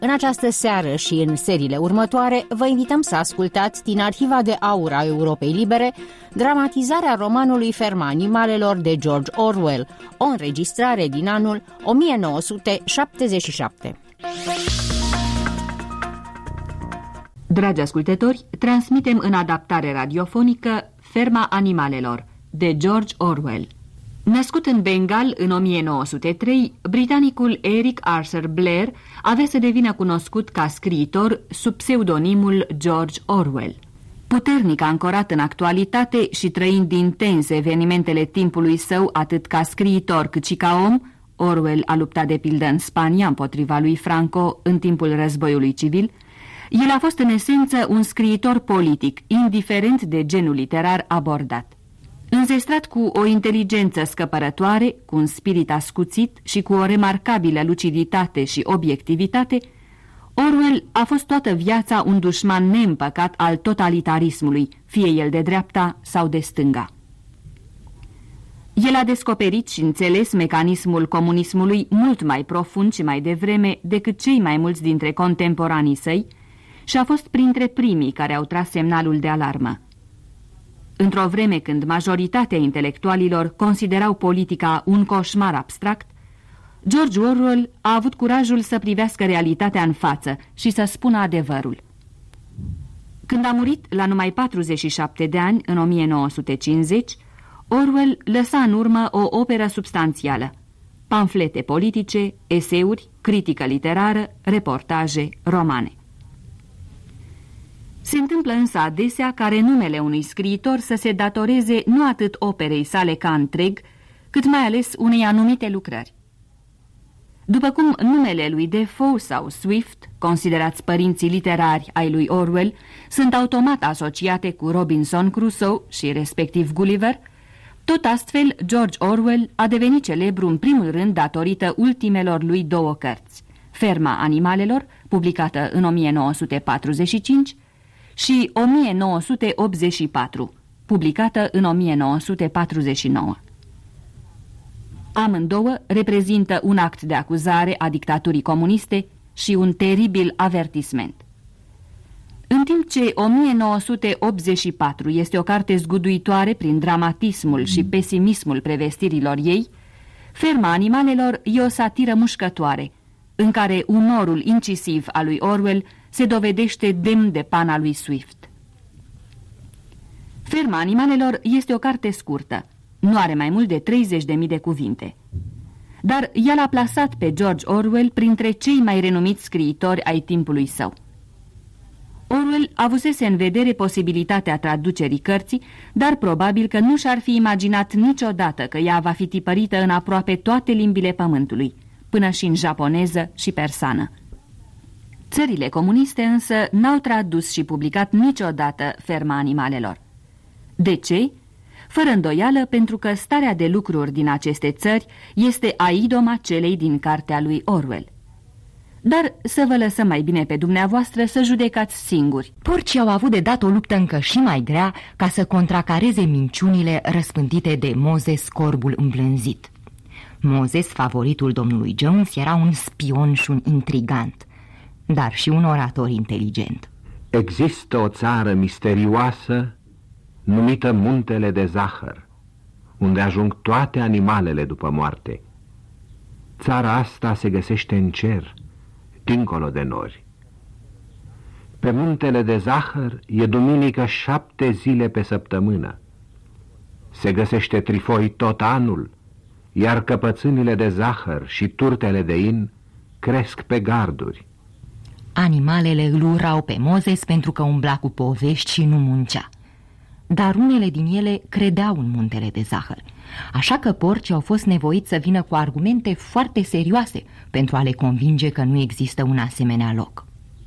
În această seară și în seriile următoare vă invităm să ascultați din Arhiva de Aur a Europei Libere dramatizarea romanului Ferma animalelor de George Orwell, o înregistrare din anul 1977. Dragi ascultători, transmitem în adaptare radiofonică Ferma animalelor de George Orwell. Născut în Bengal în 1903, britanicul Eric Arthur Blair avea să devină cunoscut ca scriitor sub pseudonimul George Orwell. Puternic ancorat în actualitate și trăind intense evenimentele timpului său atât ca scriitor cât și ca om, Orwell a luptat de pildă în Spania împotriva lui Franco în timpul războiului civil. El a fost în esență un scriitor politic, indiferent de genul literar abordat. Înzestrat cu o inteligență scăpărătoare, cu un spirit ascuțit și cu o remarcabilă luciditate și obiectivitate, Orwell a fost toată viața un dușman neîmpăcat al totalitarismului, fie el de dreapta sau de stânga. El a descoperit și înțeles mecanismul comunismului mult mai profund și mai devreme decât cei mai mulți dintre contemporanii săi și a fost printre primii care au tras semnalul de alarmă. Într-o vreme când majoritatea intelectualilor considerau politica un coșmar abstract, George Orwell a avut curajul să privească realitatea în față și să spună adevărul. Când a murit la numai 47 de ani, în 1950, Orwell lăsa în urmă o operă substanțială: pamflete politice, eseuri, critică literară, reportaje, romane. Se întâmplă însă adesea ca renumele unui scriitor să se datoreze nu atât operei sale ca întreg, cât mai ales unei anumite lucrări. După cum numele lui Defoe sau Swift, considerați părinții literari ai lui Orwell, sunt automat asociate cu Robinson Crusoe și respectiv Gulliver, tot astfel George Orwell a devenit celebru în primul rând datorită ultimelor lui două cărți: Ferma animalelor, publicată în 1945, și 1984, publicată în 1949. Amândouă reprezintă un act de acuzare a dictaturii comuniste și un teribil avertisment. În timp ce 1984 este o carte zguduitoare prin dramatismul și pesimismul prevestirilor ei, Ferma animalelor e o satiră mușcătoare, în care umorul incisiv al lui Orwell se dovedește demn de pana lui Swift. Ferma animalelor este o carte scurtă, nu are mai mult de 30.000 de cuvinte. Dar ea l-a plasat pe George Orwell printre cei mai renumiți scriitori ai timpului său. Orwell avusese în vedere posibilitatea traducerii cărții, dar probabil că nu și-ar fi imaginat niciodată că ea va fi tipărită în aproape toate limbile pământului, până și în japoneză și persană. Țările comuniste însă n-au tradus și publicat niciodată Ferma animalelor. De ce? Fără îndoială, pentru că starea de lucruri din aceste țări este a idoma celei din cartea lui Orwell. Dar să vă lăsăm mai bine pe dumneavoastră să judecați singuri. Porcii au avut de dat o luptă încă și mai grea ca să contracareze minciunile răspândite de Moses, corbul îmblânzit. Moses, favoritul domnului Jones, era un spion și un intrigant, dar și un orator inteligent. Există o țară misterioasă numită Muntele de Zahăr, unde ajung toate animalele după moarte. Țara asta se găsește în cer, dincolo de nori. Pe Muntele de Zahăr e duminică 7 zile pe săptămână. Se găsește trifoi tot anul, iar căpățânile de zahăr și turtele de in cresc pe garduri. Animalele îl urau pe Moses pentru că umbla cu povești și nu muncea. Dar unele din ele credeau în Muntele de Zahăr, așa că porcii au fost nevoiți să vină cu argumente foarte serioase pentru a le convinge că nu există un asemenea loc.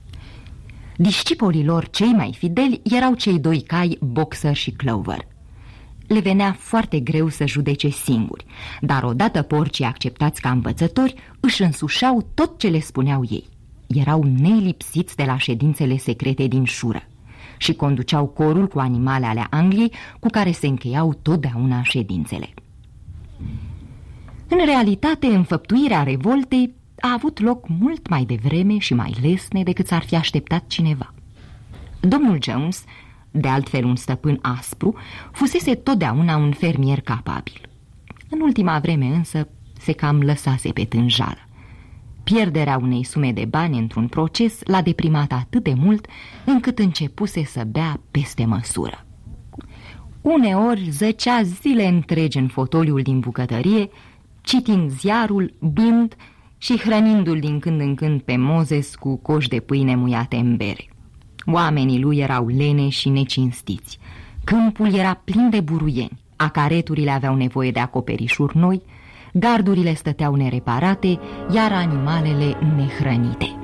Discipolii lor cei mai fideli erau cei doi cai, Boxer și Clover. Le venea foarte greu să judece singuri, dar odată porcii acceptați ca învățători își însușeau tot ce le spuneau ei. Erau nelipsiți de la ședințele secrete din șură și conduceau corul cu animale ale Angliei cu care se încheiau totdeauna ședințele. În realitate, înfăptuirea revoltei a avut loc mult mai devreme și mai lesne decât s-ar fi așteptat cineva. Domnul Jones, de altfel un stăpân aspru, fusese totdeauna un fermier capabil. În ultima vreme însă se cam lăsase pe tânjală. Pierderea unei sume de bani într-un proces l-a deprimat atât de mult încât începuse să bea peste măsură. Uneori zăcea zile întregi în fotoliul din bucătărie, citind ziarul, bând și hrănindu-l din când în când pe Moses cu coși de pâine muiate în bere. Oamenii lui erau lene și necinstiți. Câmpul era plin de buruieni, acareturile aveau nevoie de acoperișuri noi, gardurile stăteau nereparate, iar animalele nehrănite.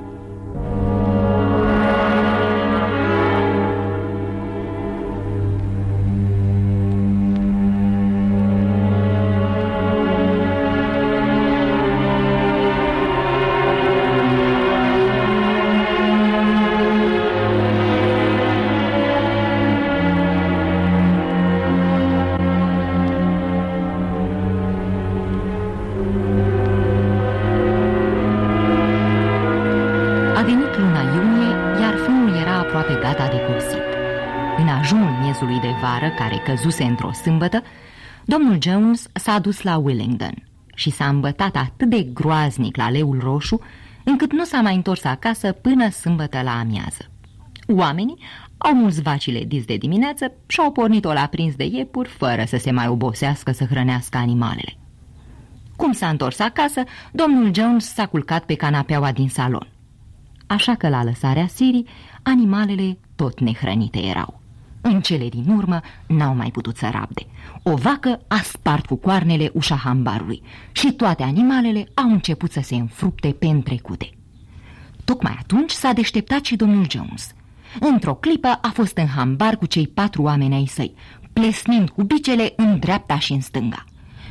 A venit luna iunie, iar fumul era aproape gata de cosit. În ajunul miezului de vară, care căzuse într-o sâmbătă, domnul Jones s-a dus la Willingdon și s-a îmbătat atât de groaznic la leul roșu, încât nu s-a mai întors acasă până sâmbătă la amiază. Oamenii au mulți vacile dis de dimineață și au pornit-o la prins de iepuri, fără să se mai obosească să hrănească animalele. Cum s-a întors acasă, domnul Jones s-a culcat pe canapeaua din salon. Așa că la lăsarea serii, animalele tot nehrănite erau. În cele din urmă n-au mai putut să rabde. O vacă a spart cu coarnele ușa hambarului și toate animalele au început să se înfrupte pe întrecute. Tocmai atunci s-a deșteptat și domnul Jones. Într-o clipă a fost în hambar cu cei 4 oameni ai săi, plesnind cu bicele în dreapta și în stânga.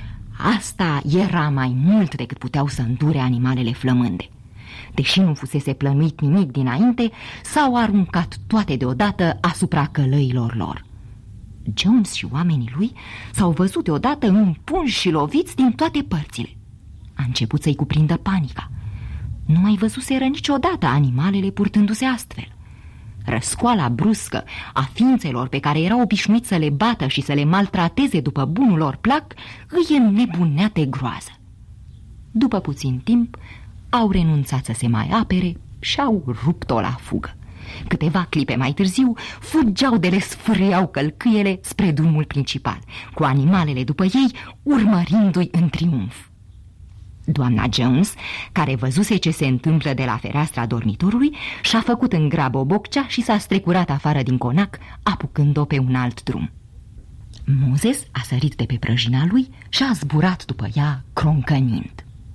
Asta era mai mult decât puteau să îndure animalele flămânde. Deși nu fusese plănuit nimic dinainte, s-au aruncat toate deodată asupra călăilor lor. Jones și oamenii lui s-au văzut deodată împunși și loviți din toate părțile. A început să-i cuprindă panica. Nu mai văzuseră niciodată animalele purtându-se astfel. Răscoala bruscă a ființelor pe care erau obișnuiți să le bată și să le maltrateze după bunul lor plac îi înnebunea de groază. După puțin timp au renunțat să se mai apere și au rupt-o la fugă. Câteva clipe mai târziu fugeau de le sfârâiau călcâiele spre drumul principal, cu animalele după ei urmărindu-i în triumf. Doamna Jones, care văzuse ce se întâmplă de la fereastra dormitorului, și-a făcut în grabă o boccea și s-a strecurat afară din conac, apucând-o pe un alt drum. Moses a sărit de pe prăjina lui și a zburat după ea, croncănind.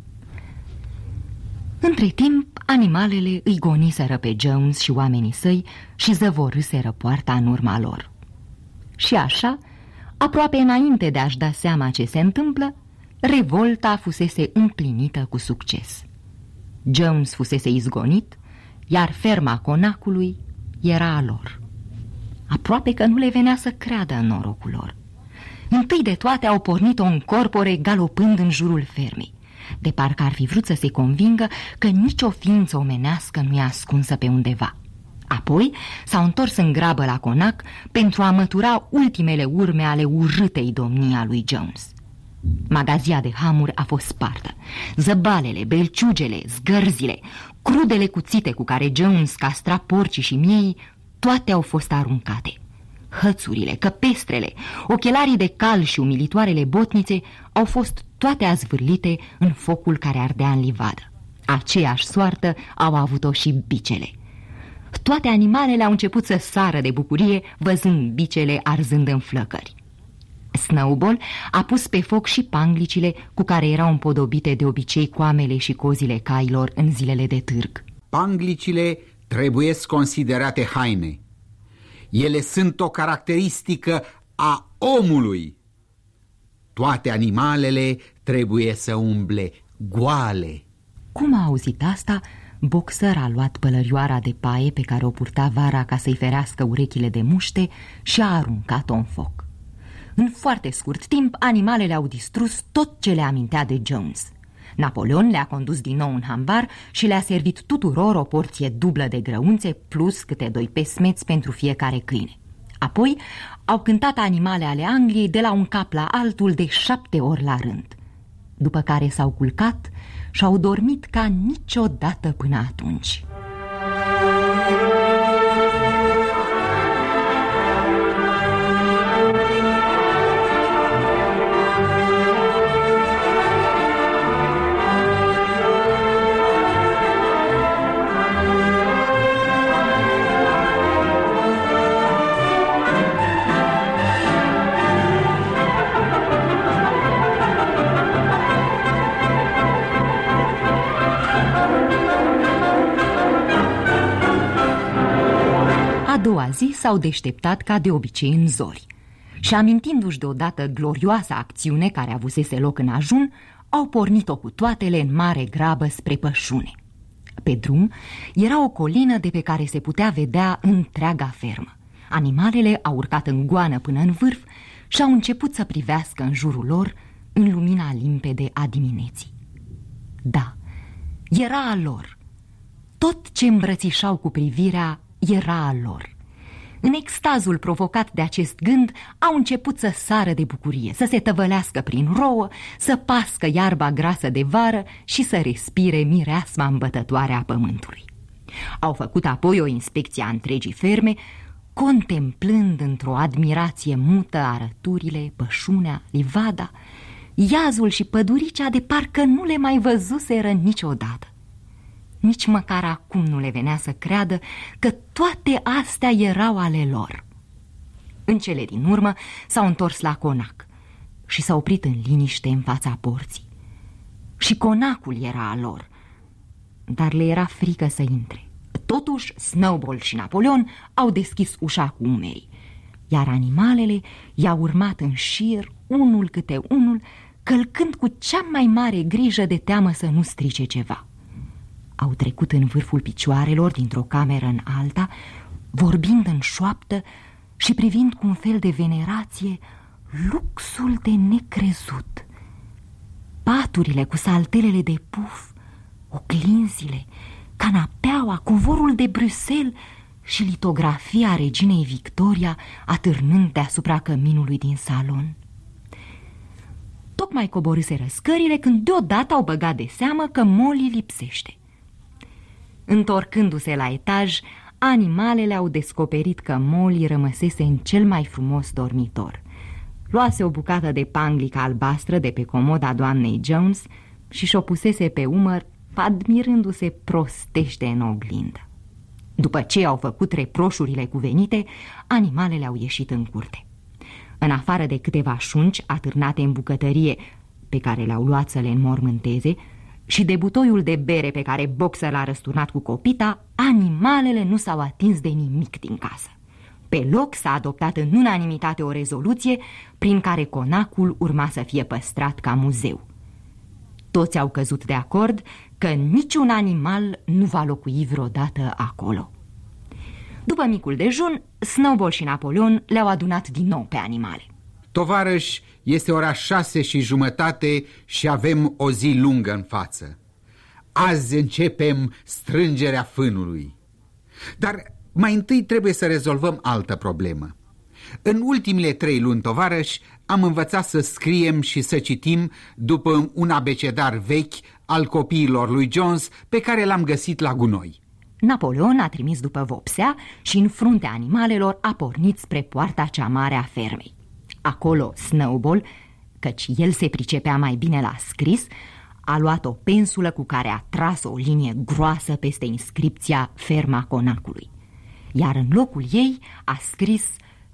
Între timp, animalele îi goniseră pe Jones și oamenii săi și zăvorâseră poarta în urma lor. Și așa, aproape înainte de a-și da seama ce se întâmplă, revolta fusese împlinită cu succes. Jones fusese izgonit, iar ferma conacului era a lor. Aproape că nu le venea să creadă în norocul lor. Întâi de toate au pornit-o în corpore galopând în jurul fermei, de parcă ar fi vrut să se convingă că nicio ființă omenească nu e ascunsă pe undeva. Apoi s-au întors în grabă la conac pentru a mătura ultimele urme ale urâtei domnii a lui Jones. Magazia de hamuri a fost spartă. Zăbalele, belciugele, zgărzile, crudele cuțite cu care Jones castra porcii și miei, toate au fost aruncate. Hățurile, căpestrele, ochelarii de cal și umilitoarele botnițe au fost toate azvârlite în focul care ardea în livadă. Aceeași soartă au avut-o și bicele. Toate animalele au început să sară de bucurie văzând bicele arzând în flăcări. Snowball a pus pe foc și panglicile cu care erau împodobite de obicei coamele și cozile cailor în zilele de târg. Panglicile trebuiesc considerate haine. Ele sunt o caracteristică a omului. Toate animalele trebuie să umble goale. Cum a auzit asta, Boxer a luat pălărioara de paie pe care o purta vara ca să-i ferească urechile de muște și a aruncat-o în foc. În foarte scurt timp, animalele au distrus tot ce le amintea de Jones. Napoleon le-a condus din nou în hambar și le-a servit tuturor o porție dublă de grăunțe plus câte 2 pesmeți pentru fiecare câine. Apoi au cântat animale ale Angliei de la un cap la altul de 7 ori la rând, după care s-au culcat și au dormit ca niciodată până atunci. A doua zi s-au deșteptat ca de obicei în zori și, amintindu-și deodată glorioasa acțiune care avusese loc în ajun, au pornit-o cu toatele în mare grabă spre pășune. Pe drum era o colină de pe care se putea vedea întreaga fermă. Animalele au urcat în goană până în vârf și au început să privească în jurul lor în lumina limpede a dimineții. Da, era a lor. Tot ce îmbrățișau cu privirea era a lor. În extazul provocat de acest gând, au început să sară de bucurie, să se tăvălească prin rouă, să pască iarba grasă de vară și să respire mireasma îmbătătoare a pământului. Au făcut apoi o inspecție a întregii ferme, contemplând într-o admirație mută arăturile, pășunea, livada, iazul și păduricea de parcă nu le mai văzuseră niciodată. Nici măcar acum nu le venea să creadă că toate astea erau ale lor. În cele din urmă s-au întors la conac și s-au oprit în liniște în fața porții. Și conacul era al lor, dar le era frică să intre. Totuși, Snowball și Napoleon au deschis ușa cu umerii, iar animalele i-au urmat în șir, unul câte unul, călcând cu cea mai mare grijă de teamă să nu strice ceva. Au trecut în vârful picioarelor dintr-o cameră în alta, vorbind în șoaptă și privind cu un fel de venerație luxul de necrezut. Paturile cu saltelele de puf, oglinzile, canapeaua, covorul de Bruxelles și litografia reginei Victoria atârnând deasupra căminului din salon. Tocmai coborâseră scările când deodată au băgat de seamă că Molly lipsește. Întorcându-se la etaj, animalele au descoperit că Molly rămăsese în cel mai frumos dormitor. Luase o bucată de panglică albastră de pe comoda doamnei Jones și și-o pusese pe umăr, admirându-se prostește în oglindă. După ce au făcut reproșurile cuvenite, animalele au ieșit în curte. În afară de câteva șunci atârnate în bucătărie, pe care le-au luat să le înmormânteze, și de butoiul de bere pe care Boxer l-a răsturnat cu copita, animalele nu s-au atins de nimic din casă. Pe loc s-a adoptat în unanimitate o rezoluție prin care conacul urma să fie păstrat ca muzeu. Toți au căzut de acord că niciun animal nu va locui vreodată acolo. După micul dejun, Snowball și Napoleon le-au adunat din nou pe animale. Tovarăși, este ora 6:30 și avem o zi lungă în față. Azi începem strângerea fânului. Dar mai întâi trebuie să rezolvăm altă problemă. În ultimele 3 luni, tovarăși, am învățat să scriem și să citim după un abecedar vechi al copiilor lui Jones pe care l-am găsit la gunoi. Napoleon a trimis după vopsea și în fruntea animalelor a pornit spre poarta cea mare a fermei. Acolo Snowball, căci el se pricepea mai bine la scris, a luat o pensulă cu care a tras o linie groasă peste inscripția Ferma Conacului, iar în locul ei a scris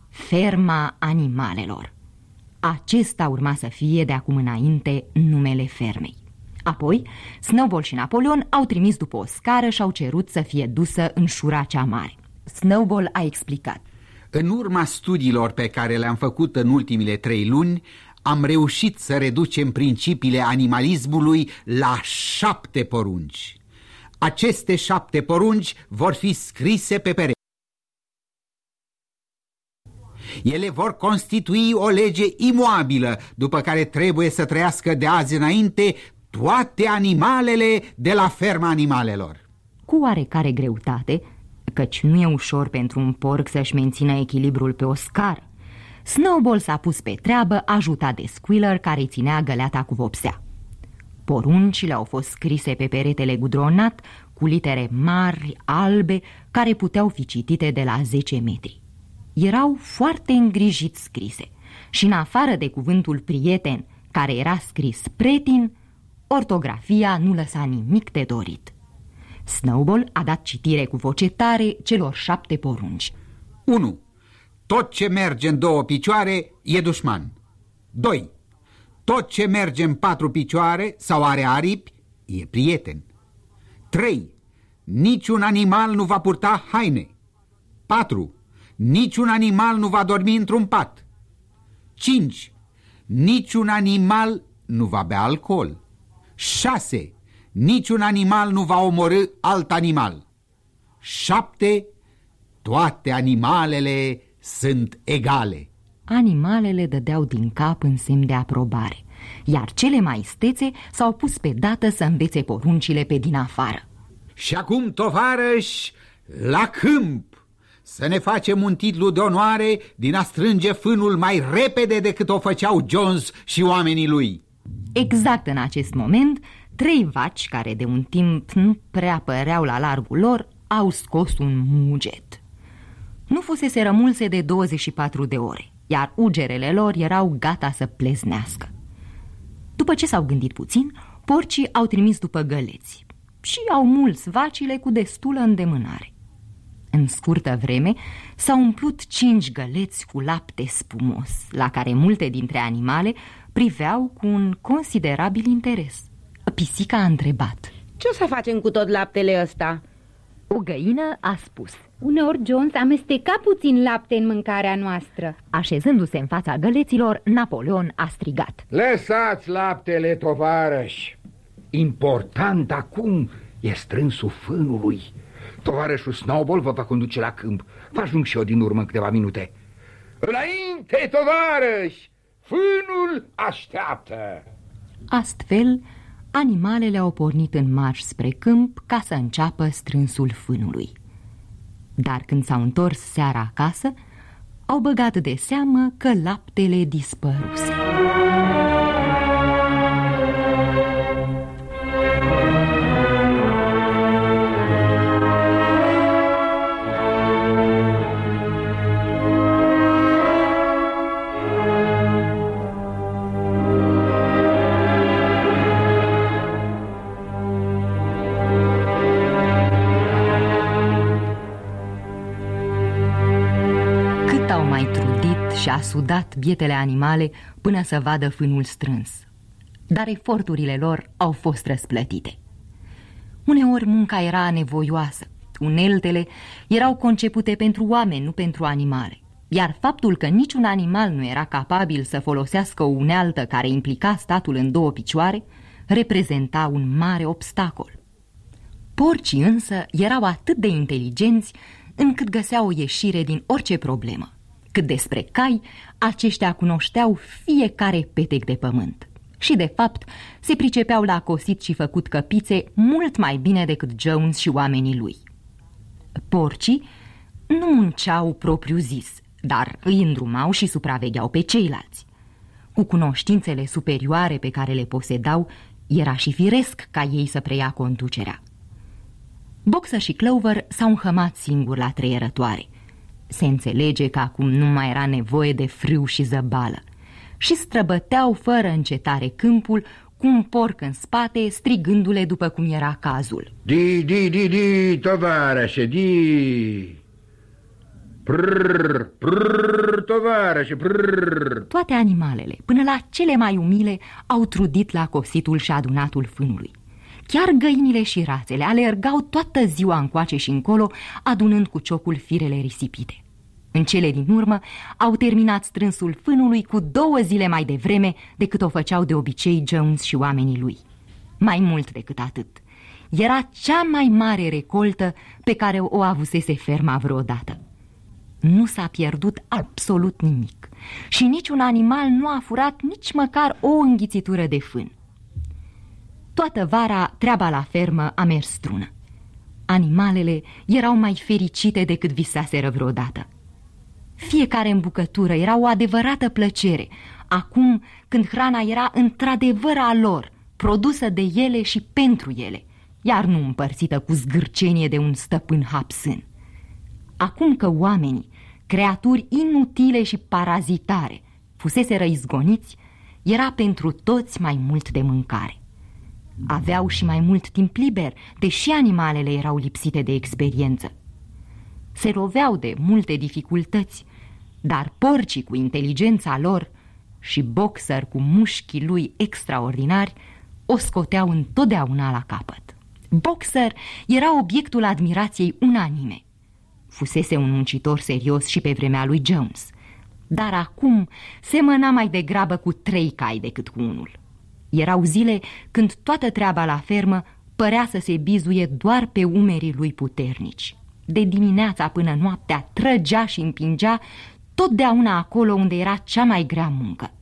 Ferma Animalelor. Acesta urma să fie de acum înainte numele fermei. Apoi, Snowball și Napoleon au trimis după o scară și au cerut să fie dusă în șura cea mare. Snowball a explicat: în urma studiilor pe care le-am făcut în ultimile 3 luni, am reușit să reducem principiile animalismului la 7 porunci. Aceste 7 porunci vor fi scrise pe pereți. Ele vor constitui o lege imoabilă, după care trebuie să trăiască de azi înainte toate animalele de la ferma animalelor. Cu oarecare greutate, căci nu e ușor pentru un porc să-și mențină echilibrul pe o scară, Snowball s-a pus pe treabă, ajutat de Squealer, care ținea găleata cu vopsea. Poruncile au fost scrise pe peretele gudronat cu litere mari, albe, care puteau fi citite de la 10 metri. Erau foarte îngrijit scrise și, în afară de cuvântul prieten, care era scris pretin, ortografia nu lăsa nimic de dorit. Snowball a dat citire cu voce tare celor 7 porunci. 1. Tot ce merge în 2 picioare e dușman. 2. Tot ce merge în 4 picioare sau are aripi e prieten. 3. Niciun animal nu va purta haine. 4. Niciun animal nu va dormi într-un pat. 5. Niciun animal nu va bea alcool. 6. Niciun animal nu va omorî alt animal. 7. Toate animalele sunt egale. Animalele dădeau din cap în semn de aprobare, iar cele mai istețe s-au pus pe dată să învețe poruncile pe din afară. Și acum, tovarăși, la câmp, să ne facem un titlu de onoare din a strânge fânul mai repede decât o făceau Jones și oamenii lui. Exact în acest moment, 3 vaci, care de un timp nu prea păreau la largul lor, au scos un muget. Nu fusese rămulse de 24 de ore, iar ugerele lor erau gata să pleznească. După ce s-au gândit puțin, porcii au trimis după găleți și au muls vacile cu destulă îndemânare. În scurtă vreme s-au umplut 5 găleți cu lapte spumos, la care multe dintre animale priveau cu un considerabil interes. Pisica a întrebat: ce o să facem cu tot laptele ăsta? O găină a spus: uneori Jones amesteca puțin lapte în mâncarea noastră. Așezându-se în fața găleților, Napoleon a strigat: lăsați laptele, tovarăși! Important acum e strânsul fânului. Tovarășul Snowball vă va conduce la câmp. Vă ajung și eu din urmă în câteva minute. Înainte, tovarăși! Fânul așteaptă! Astfel, animalele au pornit în marș spre câmp ca să înceapă strânsul fânului. Dar când s-au întors seara acasă, au băgat de seamă că laptele dispăruse. Și a sudat bietele animale până să vadă fânul strâns. Dar eforturile lor au fost răsplătite. Uneori munca era anevoioasă, uneltele erau concepute pentru oameni, nu pentru animale, iar faptul că niciun animal nu era capabil să folosească o unealtă care implica statul în 2 picioare reprezenta un mare obstacol. Porcii însă erau atât de inteligenți încât găseau o ieșire din orice problemă. Cât despre cai, aceștia cunoșteau fiecare petec de pământ și, de fapt, se pricepeau la cosit și făcut căpițe mult mai bine decât Jones și oamenii lui. Porcii nu munceau propriu-zis, dar îi îndrumau și supravegheau pe ceilalți. Cu cunoștințele superioare pe care le posedau, era și firesc ca ei să preia conducerea. Boxer și Clover s-au înhămat singuri la treierătoare. Se înțelege că acum nu mai era nevoie de frâu și zăbală și străbăteau fără încetare câmpul cu un porc în spate, strigându-le după cum era cazul. Di, tovarășe, di! Prrr, prrr, tovarășe, prrr! Toate animalele, până la cele mai umile, au trudit la cositul și adunatul fânului. Chiar găinile și rațele alergau toată ziua încoace și încolo, adunând cu ciocul firele risipite. În cele din urmă au terminat strânsul fânului cu 2 zile mai devreme decât o făceau de obicei Jones și oamenii lui. Mai mult decât atât, era cea mai mare recoltă pe care o avusese ferma vreodată. Nu s-a pierdut absolut nimic și niciun animal nu a furat nici măcar o înghițitură de fân. Toată vara treaba la fermă a mers strună. Animalele erau mai fericite decât visaseră vreodată. Fiecare îmbucătură era o adevărată plăcere, acum când hrana era într-adevăr a lor, produsă de ele și pentru ele, iar nu împărțită cu zgârcenie de un stăpân hapsân. Acum că oamenii, creaturi inutile și parazitare, fuseseră izgoniți, era pentru toți mai mult de mâncare. Aveau și mai mult timp liber, deși animalele erau lipsite de experiență. Se loveau de multe dificultăți, dar porcii cu inteligența lor și Boxer cu mușchii lui extraordinari o scoteau întotdeauna la capăt. Boxer era obiectul admirației unanime. Fusese un muncitor serios și pe vremea lui Jones, dar acum semăna mai degrabă cu 3 cai decât cu unul. Erau zile când toată treaba la fermă părea să se bizuie doar pe umerii lui puternici. De dimineața până noaptea trăgea și împingea totdeauna acolo unde era cea mai grea muncă.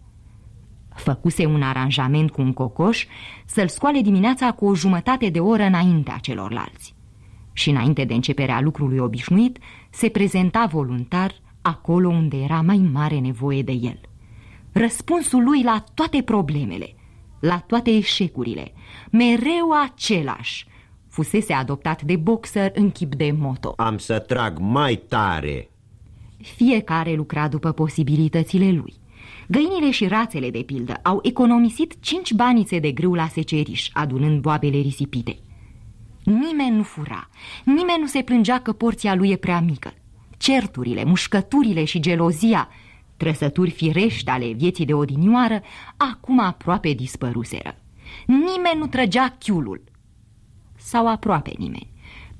Făcuse un aranjament cu un cocoș să-l scoale dimineața cu o jumătate de oră înaintea celorlalți. Și înainte de începerea lucrului obișnuit, se prezenta voluntar acolo unde era mai mare nevoie de el. Răspunsul lui la toate problemele, la toate eșecurile, mereu același, fusese adoptat de Boxer în chip de moto: am să trag mai tare. Fiecare lucra după posibilitățile lui. Găinile și rațele, de pildă, au economisit 5 banițe de grâu la seceriș, adunând boabele risipite. Nimeni nu fura, nimeni nu se plângea că porția lui e prea mică. Certurile, mușcăturile și gelozia, trăsături firești ale vieții de odinioară, acum aproape dispăruseră. Nimeni nu trăgea chiulul, sau aproape nimeni.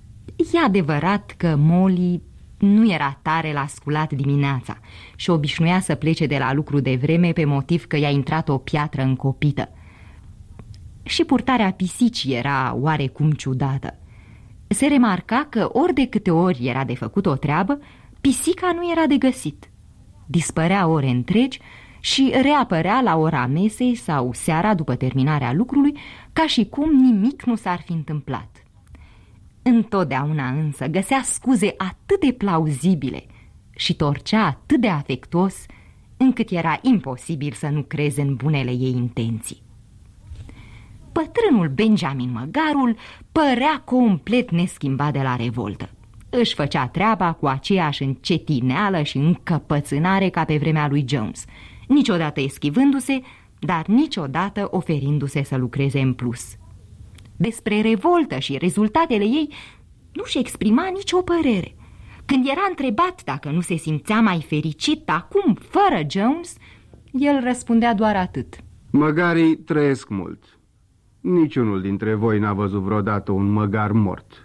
E adevărat că Molly nu era tare la sculat dimineața și obișnuia să plece de la lucru de vreme pe motiv că i-a intrat o piatră încopită. Și purtarea pisicii era oarecum ciudată. Se remarca că ori de câte ori era de făcut o treabă, pisica nu era de găsit. Dispărea ore întregi și reapărea la ora mesei sau seara după terminarea lucrului, ca și cum nimic nu s-ar fi întâmplat. Întotdeauna însă găsea scuze atât de plauzibile și torcea atât de afectuos, încât era imposibil să nu creze în bunele ei intenții. Bătrânul Benjamin Măgarul părea complet neschimbat de la revoltă. Își făcea treaba cu aceeași încetineală și încăpățânare ca pe vremea lui Jones, niciodată eschivându-se, dar niciodată oferindu-se să lucreze în plus. Despre revoltă și rezultatele ei nu-și exprima nicio părere. Când era întrebat dacă nu se simțea mai fericit acum, fără Jones, el răspundea doar atât: măgarii trăiesc mult. Niciunul dintre voi n-a văzut vreodată un măgar mort.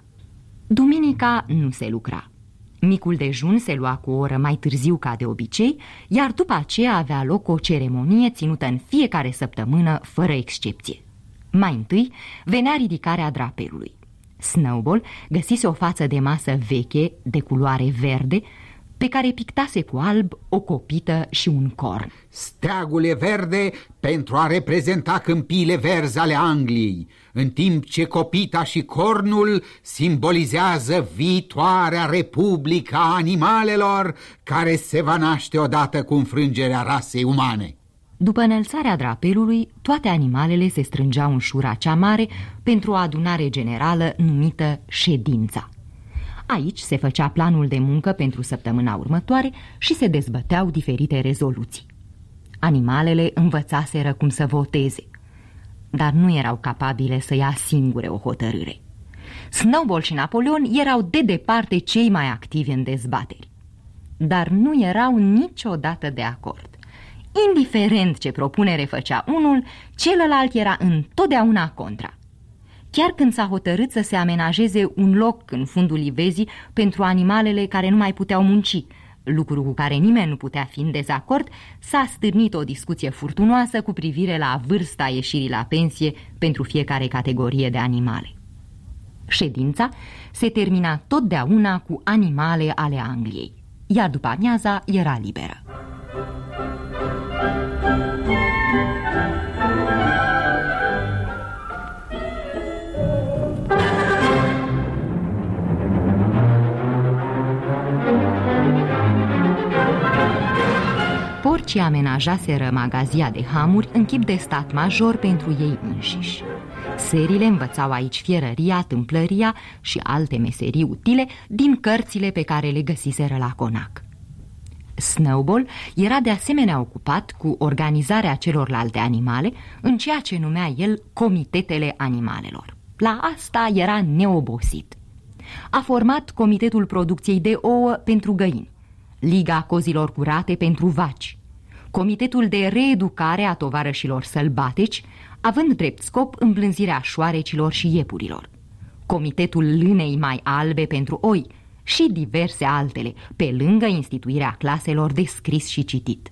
Duminica nu se lucra. Micul dejun se lua cu o oră mai târziu ca de obicei, iar după aceea avea loc o ceremonie ținută în fiecare săptămână, fără excepție. Mai întâi venea ridicarea drapelului. Snowball găsise o față de masă veche, de culoare verde, pe care pictase cu alb o copită și un corn. Steagul e verde pentru a reprezenta câmpiile verzi ale Angliei, în timp ce copita și cornul simbolizează viitoarea republică a animalelor care se va naște odată cu înfrângerea rasei umane. După înălțarea drapelului, toate animalele se strângeau în șura cea mare pentru o adunare generală numită ședința. Aici se făcea planul de muncă pentru săptămâna următoare și se dezbăteau diferite rezoluții. Animalele învățaseră cum să voteze, dar nu erau capabile să ia singure o hotărâre. Snowball și Napoleon erau de departe cei mai activi în dezbateri, dar nu erau niciodată de acord. Indiferent ce propunere făcea unul, celălalt era întotdeauna contra. Chiar când s-a hotărât să se amenajeze un loc în fundul livezii pentru animalele care nu mai puteau munci, lucru cu care nimeni nu putea fi în dezacord, s-a stârnit o discuție furtunoasă cu privire la vârsta ieșirii la pensie pentru fiecare categorie de animale. Ședința se termina totdeauna cu animale ale Angliei, iar după amiaza era liberă. Porcii amenajaseră magazia de hamuri în chip de stat major pentru ei înșiși. Serile învățau aici fierăria, tâmplăria și alte meserii utile din cărțile pe care le găsiseră la conac. Snowball era de asemenea ocupat cu organizarea celorlalte animale în ceea ce numea el comitetele animalelor. La asta era neobosit. A format Comitetul Producției de Ouă pentru găini, Liga Cozilor Curate pentru vaci, Comitetul de Reeducare a Tovarășilor Sălbatici, având drept scop îmblânzirea șoarecilor și iepurilor, Comitetul Lânei Mai Albe pentru oi și diverse altele, pe lângă instituirea claselor de scris și citit.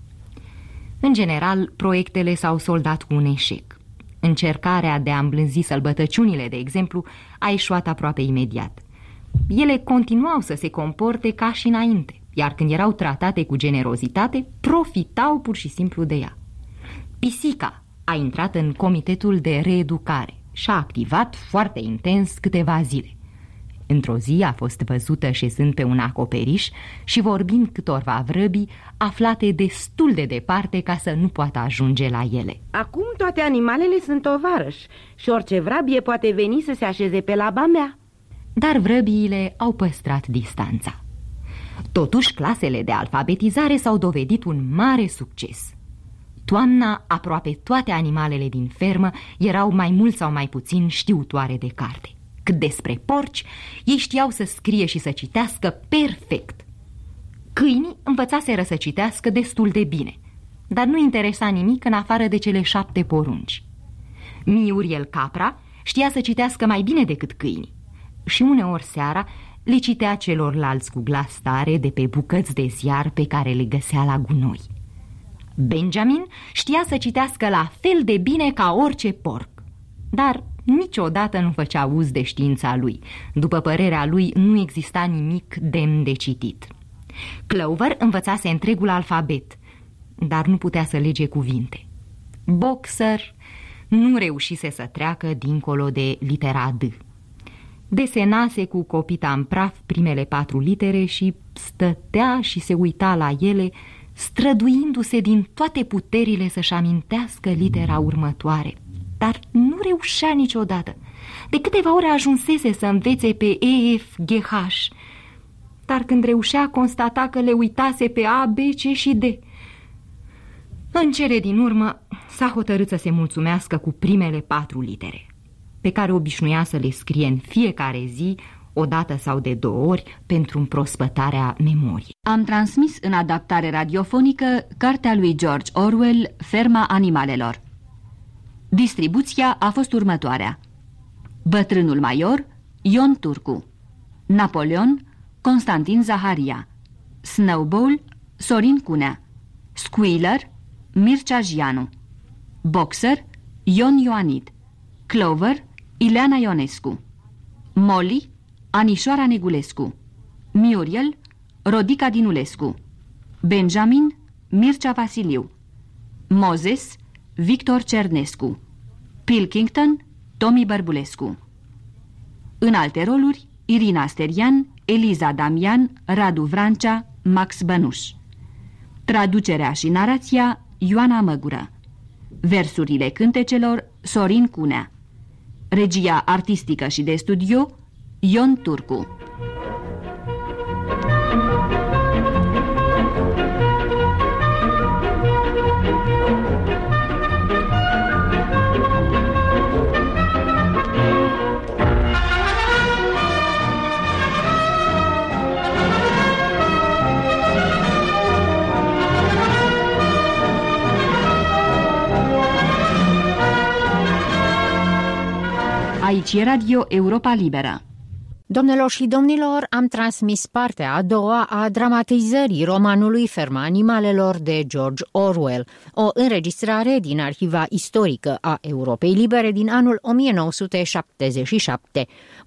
În general, proiectele s-au soldat cu un eșec. Încercarea de a îmblânzi sălbătăciunile, de exemplu, a eșuat aproape imediat. Ele continuau să se comporte ca și înainte, iar când erau tratate cu generozitate, profitau pur și simplu de ea. Pisica a intrat în Comitetul de Reeducare și a activat foarte intens câteva zile. Într-o zi a fost văzută șezând pe un acoperiș și vorbind câtorva vrăbii aflate destul de departe ca să nu poată ajunge la ele. Acum toate animalele sunt tovarăși și orice vrabie poate veni să se așeze pe laba mea. Dar vrăbiile au păstrat distanța. Totuși, clasele de alfabetizare s-au dovedit un mare succes. Toamna, aproape toate animalele din fermă erau mai mult sau mai puțin știutoare de carte. Cât despre porci, ei știau să scrie și să citească perfect. Câinii învățaseră să citească destul de bine, dar nu interesa nimic în afară de cele 7 porunci. Muriel capra știa să citească mai bine decât câinii și uneori seara le citea celorlalți cu glas tare de pe bucăți de ziar pe care le găsea la gunoi. Benjamin știa să citească la fel de bine ca orice porc, dar niciodată nu făcea uz de știința lui. După părerea lui, nu exista nimic demn de citit. Clover învățase întregul alfabet, dar nu putea să lege cuvinte. Boxer nu reușise să treacă dincolo de litera D. Desenase cu copita în praf primele 4 litere și stătea și se uita la ele, străduindu-se din toate puterile să-și amintească litera următoare, dar nu reușea niciodată. De câteva ore ajunsese să învețe pe E, F, G, H, dar când reușea constata că le uitase pe A, B, C și D. În cele din urmă s-a hotărât să se mulțumească cu primele 4 litere, pe care obișnuia să le scrie în fiecare zi, o dată sau de 2 ori, pentru împrospătarea memoriei. Am transmis în adaptare radiofonică cartea lui George Orwell, Ferma animalelor. Distribuția a fost următoarea: Bătrânul Major, Ion Turcu; Napoleon, Constantin Zaharia; Snowball, Sorin Cunea; Squealer, Mircea Gianu; Boxer, Ion Ioanid; Clover, Ileana Ionescu; Molly, Anișoara Negulescu; Muriel, Rodica Dinulescu; Benjamin, Mircea Vasiliu; Moses, Victor Cernescu; Pilkington, Tomi Bărbulescu. În alte roluri, Irina Sterian, Eliza Damian, Radu Vrancea, Max Bănuș. Traducerea și narația, Ioana Măgură. Versurile cântecelor, Sorin Cunea. Regia artistică și de studio, Ion Turcu. Aici e Radio Europa Liberă. Domnilor și domnilor, am transmis partea a doua a dramatizării romanului Ferma animalelor de George Orwell, o înregistrare din Arhiva Istorică a Europei Libere din anul 1977.